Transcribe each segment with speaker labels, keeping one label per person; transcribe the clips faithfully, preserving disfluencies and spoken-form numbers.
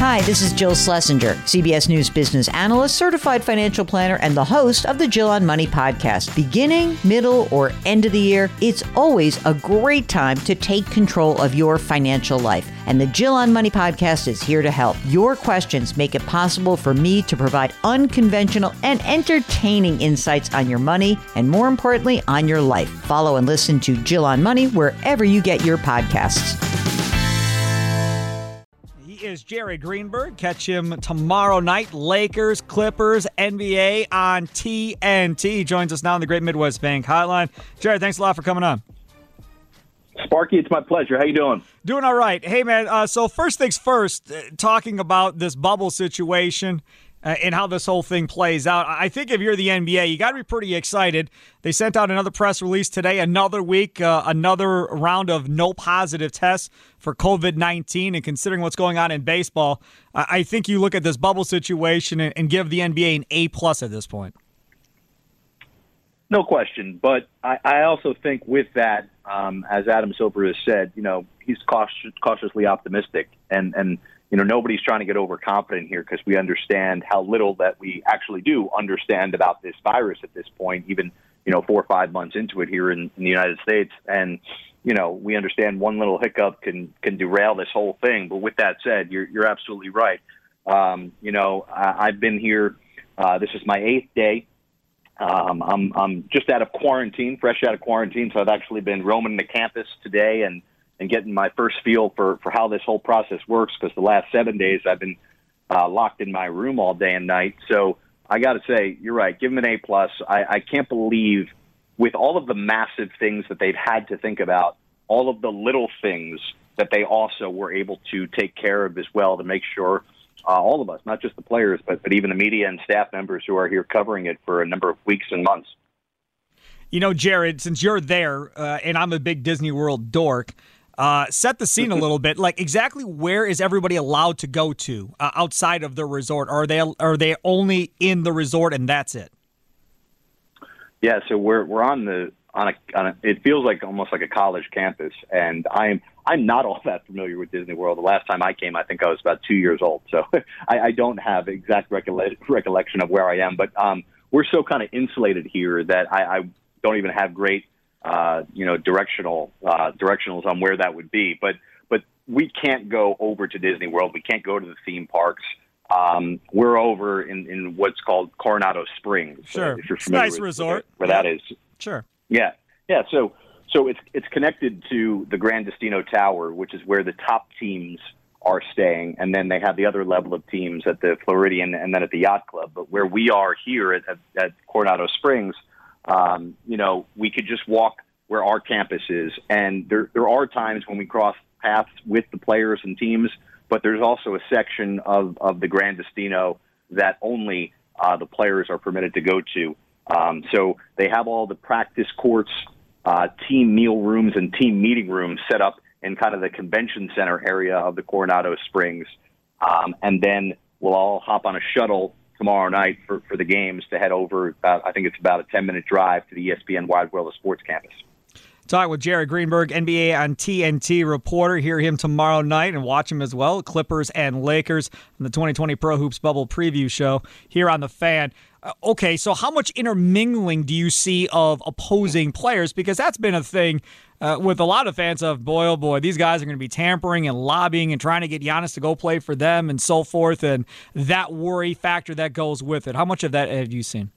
Speaker 1: Hi, this is Jill Schlesinger, C B S News business analyst, certified financial planner, and the host of the Jill on Money podcast. Beginning, middle, or end of the year, it's always a great time to take control of your financial life. And the Jill on Money podcast is here to help. Your questions make it possible for me to provide unconventional and entertaining insights on your money and, more importantly, on your life. Follow and listen to Jill on Money wherever you get your podcasts.
Speaker 2: He is Jerry Greenberg. Catch him tomorrow night. Lakers, Clippers, N B A on T N T. He joins us now on the Great Midwest Bank Hotline. Jerry, thanks a lot for coming on.
Speaker 3: Sparky, it's my pleasure. How you doing?
Speaker 2: Doing all right. Hey, man, uh, so first things first, uh, talking about this bubble situation uh, and how this whole thing plays out. I think if you're the N B A, you got to be pretty excited. They sent out another press release today, another week, uh, another round of no positive tests for covid nineteen. And considering what's going on in baseball, I, I think you look at this bubble situation and, and give the N B A an A plus at this point.
Speaker 3: No question. But I, I also think with that, um, as Adam Silver has said, you know, he's cautious, cautiously optimistic. And, and, you know, nobody's trying to get overconfident here because we understand how little that we actually do understand about this virus at this point, even, you know, four or five months into it here in, in the United States. And, you know, we understand one little hiccup can, can derail this whole thing. But with that said, you're, you're absolutely right. Um, you know, I, I've been here. Uh, this is my eighth day. Um, I'm, I'm just out of quarantine, fresh out of quarantine. So I've actually been roaming the campus today and, and getting my first feel for, for how this whole process works. Because the last seven days I've been uh, locked in my room all day and night. So I got to say, you're right. Give them an A plus. I, I can't believe with all of the massive things that they've had to think about, all of the little things that they also were able to take care of as well to make sure Uh, all of us, not just the players, but, but even the media and staff members who are here covering it for a number of weeks and months.
Speaker 2: You know, Jared, since you're there, uh, and I'm a big Disney World dork, uh, set the scene a little bit. Like, exactly where is everybody allowed to go to uh, outside of the resort? Are they are they only in the resort and that's it?
Speaker 3: Yeah, so we're we're on the on a, on a it feels like almost like a college campus, and I'm I'm not all that familiar with Disney World. The last time I came, I think I was about two years old, so I, I don't have exact recolle- recollection of where I am. But um, we're so kind of insulated here that I, I don't even have great, uh, you know, directional uh, directionals on where that would be. But but we can't go over to Disney World. We can't go to the theme parks. Um, we're over in, in what's called Coronado Springs.
Speaker 2: Sure,
Speaker 3: uh, if you're
Speaker 2: it's a nice
Speaker 3: with,
Speaker 2: resort.
Speaker 3: Where, where that is.
Speaker 2: Sure.
Speaker 3: Yeah, yeah. So. So it's it's connected to the Gran Destino Tower, which is where the top teams are staying, and then they have the other level of teams at the Floridian and then at the Yacht Club. But where we are here at, at, at Coronado Springs, um, you know, we could just walk where our campus is, and there there are times when we cross paths with the players and teams, but there's also a section of, of the Gran Destino that only uh, the players are permitted to go to. Um, so they have all the practice courts, Uh, team meal rooms and team meeting rooms set up in kind of the convention center area of the Coronado Springs. Um, and then we'll all hop on a shuttle tomorrow night for, for the games to head over. About, I think it's about a ten-minute drive to the E S P N Wide World of Sports campus.
Speaker 2: Talk with Jerry Greenberg, N B A on T N T reporter. Hear him tomorrow night and watch him as well. Clippers and Lakers on the twenty twenty Pro Hoops Bubble Preview Show here on The Fan. Uh, okay, so how much intermingling do you see of opposing players? Because that's been a thing uh, with a lot of fans of, boy, oh boy, these guys are going to be tampering and lobbying and trying to get Giannis to go play for them and so forth, and that worry factor that goes with it. How much of that have you seen?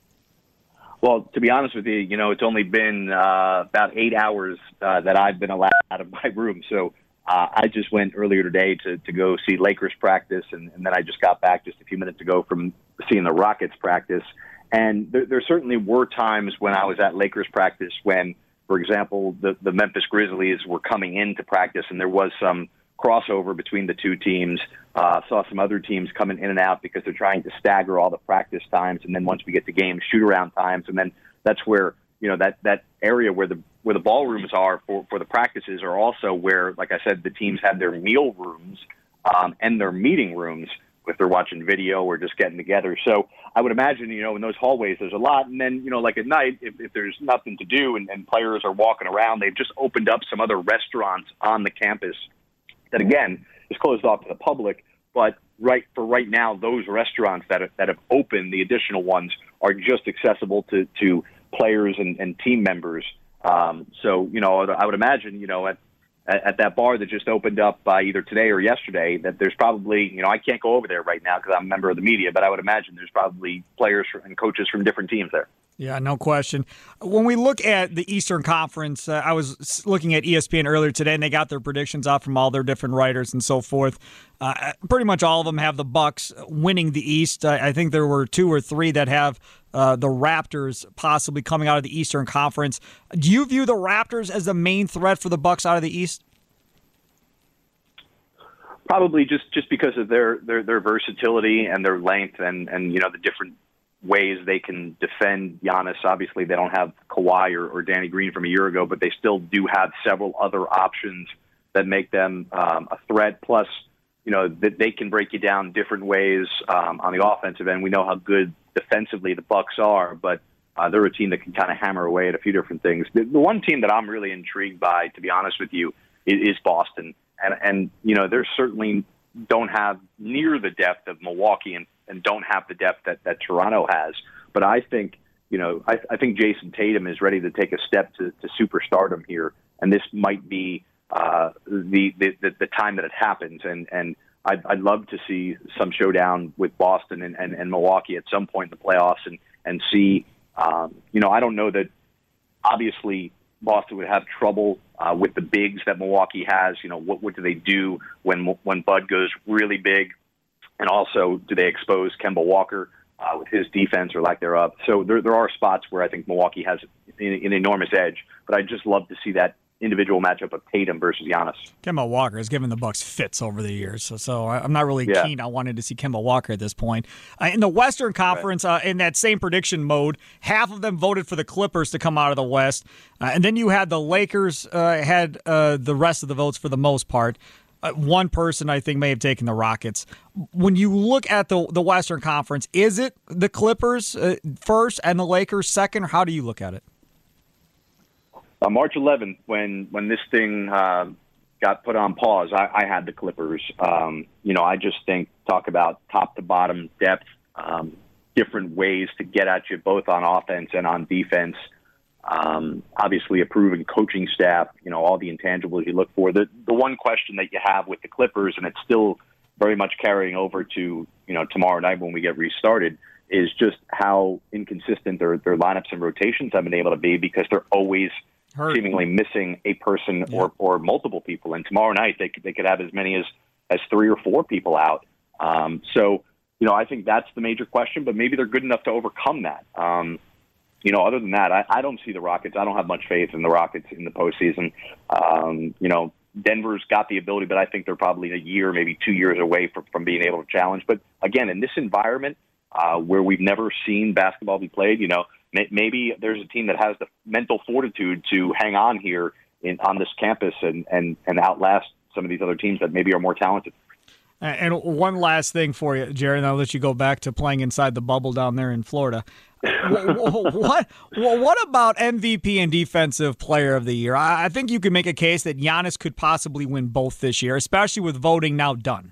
Speaker 3: Well, to be honest with you, you know, it's only been uh, about eight hours uh, that I've been allowed out of my room. So uh, I just went earlier today to, to go see Lakers practice, and, and then I just got back just a few minutes ago from seeing the Rockets practice. And there, there certainly were times when I was at Lakers practice when, for example, the, the Memphis Grizzlies were coming into practice, and there was some crossover between the two teams. Uh, saw some other teams coming in and out because they're trying to stagger all the practice times, and then once we get to game shoot-around times, and then that's where, you know, that, that area where the where the ballrooms are for, for the practices are also where, like I said, the teams have their meal rooms um, and their meeting rooms if they're watching video or just getting together. So I would imagine, you know, in those hallways there's a lot. And then, you know, like at night, if, if there's nothing to do and, and players are walking around, they've just opened up some other restaurants on the campus that, again, is closed off to the public. but right for right now, those restaurants that have, that have opened, the additional ones, are just accessible to, to players and, and team members. Um, so, you know, I would imagine, you know, at, at that bar that just opened up uh, either today or yesterday, that there's probably, you know, I can't go over there right now because I'm a member of the media, but I would imagine there's probably players and coaches from different teams there.
Speaker 2: Yeah, no question. When we look at the Eastern Conference, uh, I was looking at E S P N earlier today, and they got their predictions out from all their different writers and so forth. Uh, pretty much all of them have the Bucks winning the East. Uh, I think there were two or three that have uh, the Raptors possibly coming out of the Eastern Conference. Do you view the Raptors as the main threat for the Bucks out of the East?
Speaker 3: Probably just, just because of their, their, their versatility and their length and, and you know the different ways they can defend Giannis. Obviously, they don't have Kawhi or, or Danny Green from a year ago, but they still do have several other options that make them um, a threat. Plus, you know, that they can break you down different ways um, on the offensive end. We know how good defensively the Bucks are, but uh, they're a team that can kind of hammer away at a few different things. The, the one team that I'm really intrigued by, to be honest with you, is, is Boston. And, and, you know, they're certainly don't have near the depth of Milwaukee and, and don't have the depth that, that Toronto has. But I think, you know, I, I think Jason Tatum is ready to take a step to, to superstardom here. And this might be uh, the, the, the time that it happens. And, and I'd, I'd love to see some showdown with Boston and, and, and Milwaukee at some point in the playoffs and, and see, um, you know, I don't know that obviously Boston would have trouble uh, with the bigs that Milwaukee has. You know, what, what do they do when when Bud goes really big? And also, do they expose Kemba Walker uh, with his defense or lack thereof? So there there are spots where I think Milwaukee has an, an enormous edge. But I'd just love to see that individual matchup of Tatum versus Giannis.
Speaker 2: Kemba Walker has given the Bucks fits over the years, so, so I'm not really
Speaker 3: yeah.
Speaker 2: keen on wanting to see Kemba Walker at this point. Uh, in the Western Conference, right. uh, in that same prediction mode, half of them voted for the Clippers to come out of the West, uh, and then you had the Lakers uh, had uh, the rest of the votes for the most part. Uh, one person, I think, may have taken the Rockets. When you look at the the Western Conference, is it the Clippers uh, first and the Lakers second, or how do you look at it?
Speaker 3: On March eleventh, when when this thing uh, got put on pause, I, I had the Clippers. Um, you know, I just think, talk about top to bottom depth, um, different ways to get at you, both on offense and on defense. Um, obviously, a proven coaching staff, you know, all the intangibles you look for. The, the one question that you have with the Clippers, and it's still very much carrying over to, you know, tomorrow night when we get restarted, is just how inconsistent their, their lineups and rotations have been able to be, because they're always Hurt. seemingly missing a person yeah. or, or multiple people. And tomorrow night they could, they could have as many as, as three or four people out. Um, so, you know, I think that's the major question, but maybe they're good enough to overcome that. Um, you know, other than that, I, I don't see the Rockets. I don't have much faith in the Rockets in the postseason. Um, you know, Denver's got the ability, but I think they're probably a year, maybe two years away from, from being able to challenge. But again, in this environment uh, where we've never seen basketball be played, you know, maybe there's a team that has the mental fortitude to hang on here in, on this campus and, and, and outlast some of these other teams that maybe are more talented.
Speaker 2: And one last thing for you, Jerry, and I'll let you go back to playing inside the bubble down there in Florida. what, what what about M V P and Defensive Player of the Year? I think you could make a case that Giannis could possibly win both this year, especially with voting now done.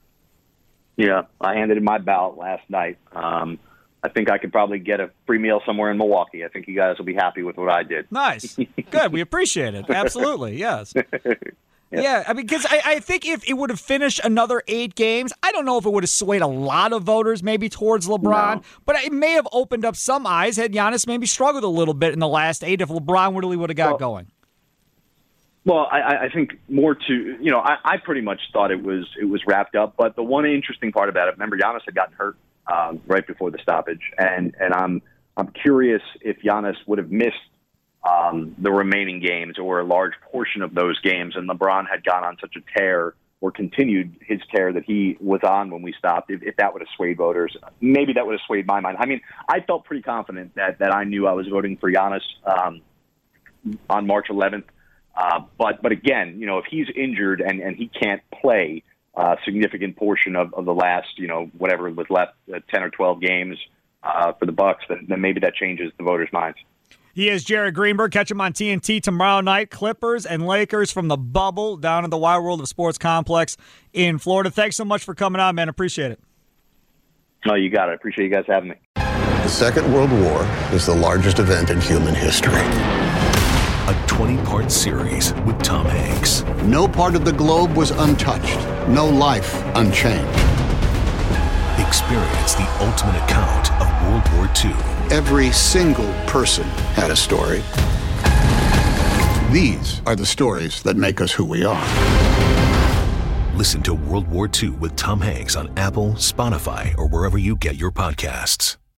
Speaker 3: Yeah, I handed in my ballot last night. Um, I think I could probably get a free meal somewhere in Milwaukee. I think you guys will be happy with what I did.
Speaker 2: Nice. Good. We appreciate it. Absolutely. Yes. Yeah, yeah, I mean, because I, I think if it would have finished another eight games, I don't know if it would have swayed a lot of voters maybe towards LeBron, no. but it may have opened up some eyes had Giannis maybe struggled a little bit in the last eight if LeBron really would have got
Speaker 3: well,
Speaker 2: going.
Speaker 3: Well, I, I think more to, you know, I, I pretty much thought it was it was wrapped up, but the one interesting part about it, remember, Giannis had gotten hurt um, right before the stoppage, and, and I'm I'm curious if Giannis would have missed Um, the remaining games or a large portion of those games, and LeBron had gone on such a tear or continued his tear that he was on when we stopped, if, if that would have swayed voters, maybe that would have swayed my mind. I mean, I felt pretty confident that, that I knew I was voting for Giannis um, on March eleventh. Uh, but, but again, you know, if he's injured and, and he can't play a significant portion of, of the last, you know, whatever was left, uh, ten or twelve games uh, for the Bucks, then, then maybe that changes the voters' minds.
Speaker 2: He is Jared Greenberg. Catch him on T N T tomorrow night. Clippers and Lakers from the bubble down in the Wide World of Sports complex in Florida. Thanks so much for coming on, man. Appreciate it.
Speaker 3: No, you got it. I appreciate you guys having me.
Speaker 4: The Second World War is the largest event in human history.
Speaker 5: A twenty-part series with Tom Hanks.
Speaker 4: No part of the globe was untouched. No life unchanged.
Speaker 5: Experience the ultimate account of World War Two.
Speaker 4: Every single person had a story. These are the stories that make us who we are.
Speaker 5: Listen to World War Two with Tom Hanks on Apple, Spotify, or wherever you get your podcasts.